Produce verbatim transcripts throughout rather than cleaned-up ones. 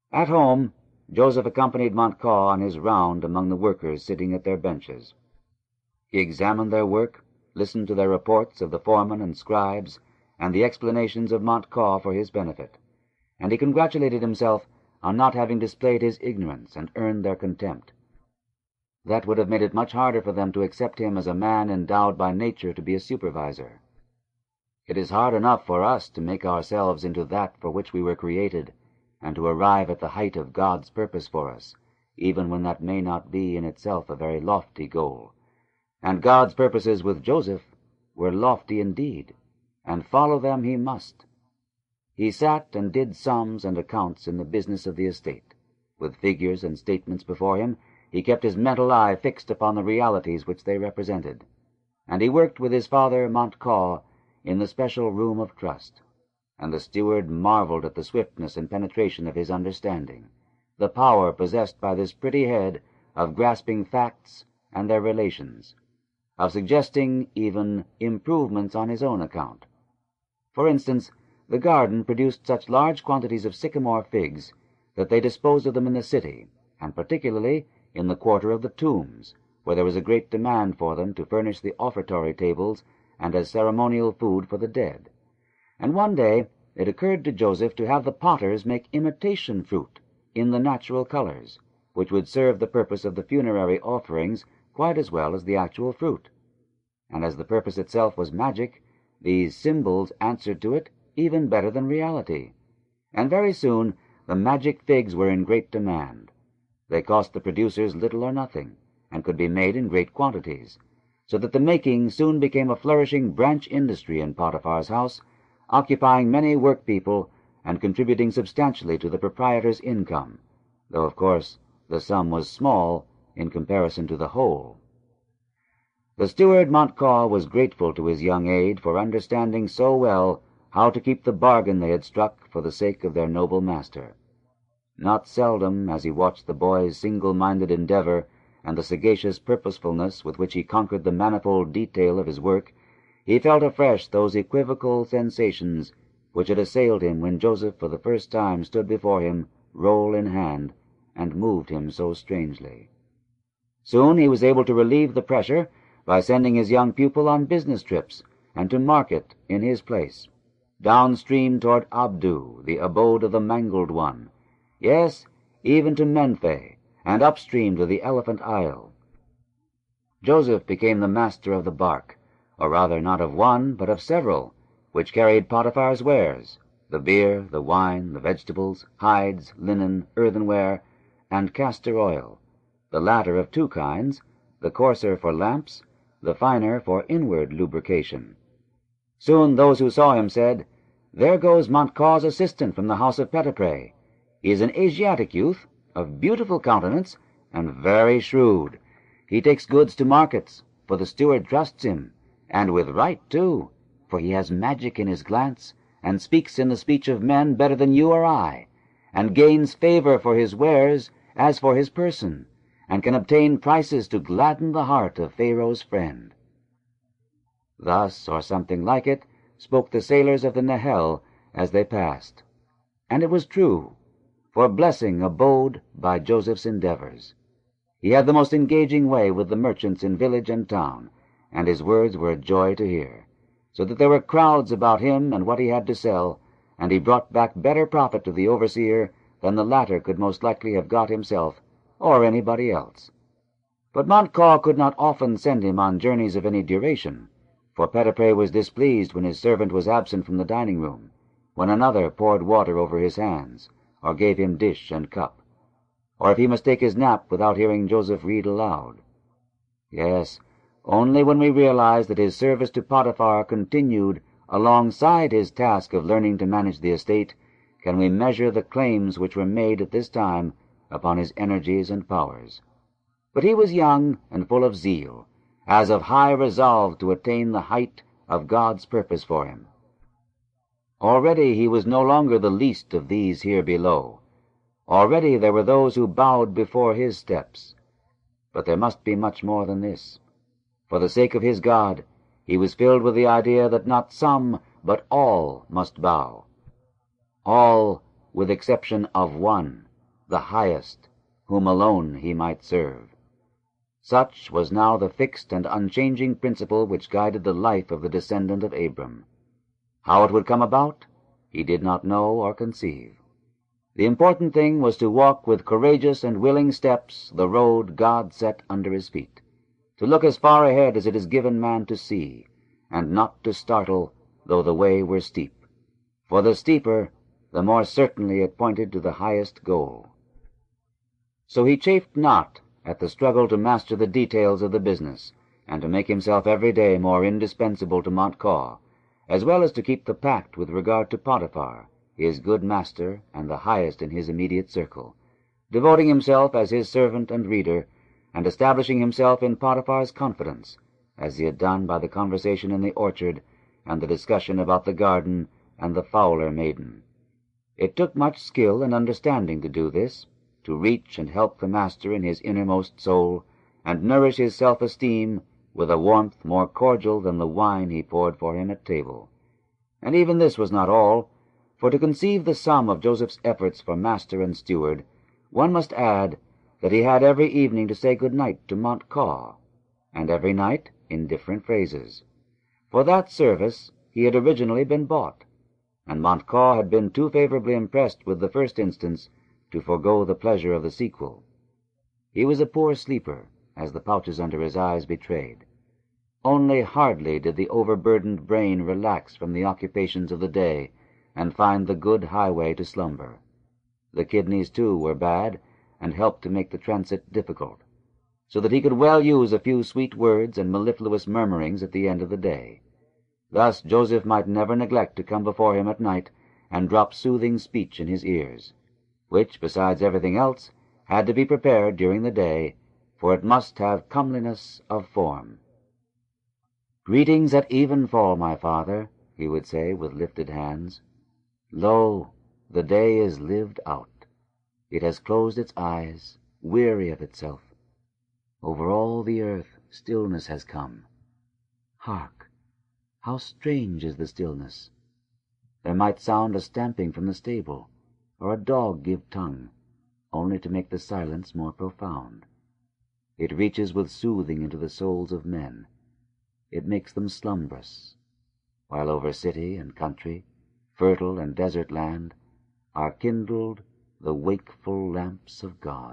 At home, Joseph accompanied Montcalm on his round among the workers sitting at their benches. He examined their work, listened to their reports of the foremen and scribes, and the explanations of Montcalm for his benefit, and he congratulated himself on not having displayed his ignorance and earned their contempt. That would have made it much harder for them to accept him as a man endowed by nature to be a supervisor. It is hard enough for us to make ourselves into that for which we were created, and to arrive at the height of God's purpose for us, even when that may not be in itself a very lofty goal. And God's purposes with Joseph were lofty indeed, and follow them he must. He sat and did sums and accounts in the business of the estate. With figures and statements before him, he kept his mental eye fixed upon the realities which they represented, and he worked with his father Montcalm in the special room of trust, and the steward marveled at the swiftness and penetration of his understanding, the power possessed by this pretty head of grasping facts and their relations, of suggesting even improvements on his own account. For instance, the garden produced such large quantities of sycamore figs that they disposed of them in the city, and particularly in the quarter of the tombs, where there was a great demand for them to furnish the offertory tables and as ceremonial food for the dead. And one day it occurred to Joseph to have the potters make imitation fruit in the natural colors, which would serve the purpose of the funerary offerings quite as well as the actual fruit. And as the purpose itself was magic, these symbols answered to it even better than reality. And very soon the magic figs were in great demand. They cost the producers little or nothing, and could be made in great quantities, so that the making soon became a flourishing branch industry in Potiphar's house, occupying many work-people and contributing substantially to the proprietor's income, though, of course, the sum was small in comparison to the whole. The steward Montcalm was grateful to his young aide for understanding so well how to keep the bargain they had struck for the sake of their noble master. Not seldom, as he watched the boy's single-minded endeavor and the sagacious purposefulness with which he conquered the manifold detail of his work, he felt afresh those equivocal sensations which had assailed him when Joseph for the first time stood before him, roll in hand, and moved him so strangely. Soon he was able to relieve the pressure by sending his young pupil on business trips, and to market in his place, downstream toward Abdu, the abode of the Mangled One, yes, even to Menphe, and upstream to the Elephant Isle. Joseph became the master of the bark, or rather not of one, but of several, which carried Potiphar's wares, the beer, the wine, the vegetables, hides, linen, earthenware, and castor oil, the latter of two kinds, the coarser for lamps, the finer for inward lubrication. Soon those who saw him said, "There goes Montcalm's assistant from the house of Petipre. He is an Asiatic youth, of beautiful countenance, and very shrewd. He takes goods to markets, for the steward trusts him, and with right, too, for he has magic in his glance, and speaks in the speech of men better than you or I, and gains favor for his wares as for his person, and can obtain prices to gladden the heart of Pharaoh's friend." Thus, or something like it, spoke the sailors of the Nahel as they passed. And it was true, for blessing abode by Joseph's endeavors. He had the most engaging way with the merchants in village and town, and his words were a joy to hear, so that there were crowds about him and what he had to sell, and he brought back better profit to the overseer than the latter could most likely have got himself, or anybody else. But Montcalm could not often send him on journeys of any duration, for Petipre was displeased when his servant was absent from the dining-room, when another poured water over his hands, or gave him dish and cup, or if he must take his nap without hearing Joseph read aloud. Yes, only when we realize that his service to Potiphar continued alongside his task of learning to manage the estate can we measure the claims which were made at this time upon his energies and powers. But he was young and full of zeal, as of high resolve to attain the height of God's purpose for him. Already he was no longer the least of these here below. Already there were those who bowed before his steps. But there must be much more than this. For the sake of his God, he was filled with the idea that not some, but all must bow. All, with exception of one, the highest, whom alone he might serve. Such was now the fixed and unchanging principle which guided the life of the descendant of Abram. How it would come about, he did not know or conceive. The important thing was to walk with courageous and willing steps the road God set under his feet, to look as far ahead as it is given man to see, and not to startle though the way were steep, for the steeper, the more certainly it pointed to the highest goal. So he chafed not at the struggle to master the details of the business, and to make himself every day more indispensable to Montcalm, as well as to keep the pact with regard to Potiphar, his good master and the highest in his immediate circle, devoting himself as his servant and reader, and establishing himself in Potiphar's confidence, as he had done by the conversation in the orchard and the discussion about the garden and the Fowler maiden. It took much skill and understanding to do this, to reach and help the master in his innermost soul, and nourish his self-esteem with a warmth more cordial than the wine he poured for him at table. And even this was not all, for to conceive the sum of Joseph's efforts for master and steward, one must add that he had every evening to say good night to Montcalm, and every night in different phrases. For that service he had originally been bought, and Montcalm had been too favorably impressed with the first instance to forego the pleasure of the sequel. He was a poor sleeper, as the pouches under his eyes betrayed. Only hardly did the overburdened brain relax from the occupations of the day and find the good highway to slumber. The kidneys, too, were bad, and helped to make the transit difficult, so that he could well use a few sweet words and mellifluous murmurings at the end of the day. Thus Joseph might never neglect to come before him at night and drop soothing speech in his ears, which, besides everything else, had to be prepared during the day, for it must have comeliness of form. "Greetings at evenfall, my father," he would say with lifted hands. "Lo, the day is lived out. It has closed its eyes, weary of itself. Over all the earth stillness has come. Hark! How strange is the stillness! There might sound a stamping from the stable, or a dog give tongue, only to make the silence more profound. It reaches with soothing into the souls of men. It makes them slumbrous, while over city and country, fertile and desert land, are kindled the wakeful lamps of God.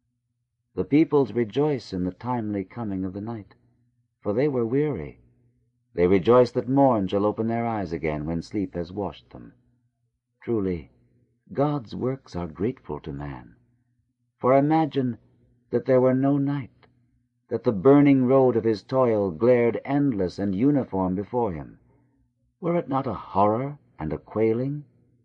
The peoples rejoice in the timely coming of the night, for they were weary. They rejoice that morn shall open their eyes again when sleep has washed them. Truly, God's works are grateful to man. For imagine that there were no night, that the burning road of his toil glared endless and uniform before him. Were it not a horror and a quailing?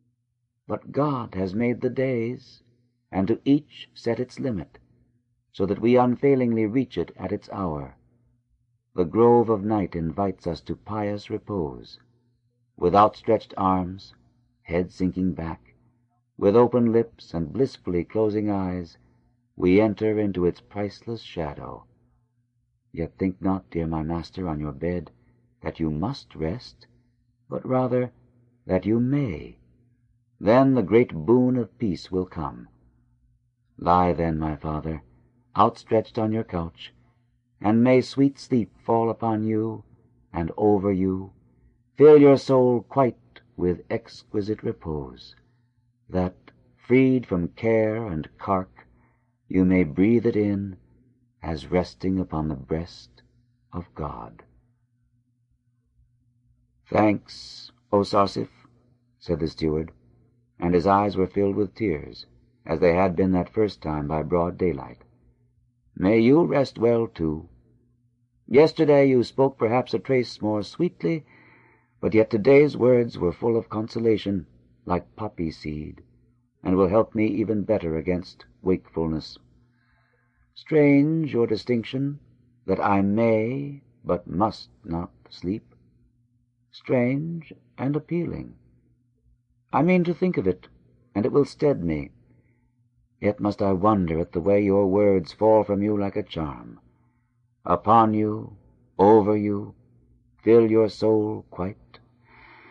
But God has made the days, and to each set its limit, so that we unfailingly reach it at its hour. The grove of night invites us to pious repose. With outstretched arms, head sinking back, with open lips and blissfully closing eyes, we enter into its priceless shadow. Yet think not, dear my master, on your bed, that you must rest, but rather that you may. Then the great boon of peace will come. Lie then, my father, outstretched on your couch, and may sweet sleep fall upon you and over you, fill your soul quite with exquisite repose, that, freed from care and cark, you may breathe it in as resting upon the breast of God." "Thanks, O Sarsif," said the steward, and his eyes were filled with tears, as they had been that first time by broad daylight. "May you rest well, too. Yesterday you spoke perhaps a trace more sweetly, but yet today's words were full of consolation, like poppy seed, and will help me even better against wakefulness. Strange your distinction, that I may, but must not sleep. Strange and appealing. I mean to think of it, and it will stead me. Yet must I wonder at the way your words fall from you like a charm. Upon you, over you, fill your soul quite.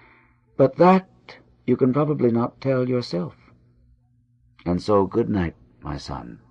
But that you can probably not tell yourself. And so good night, my son.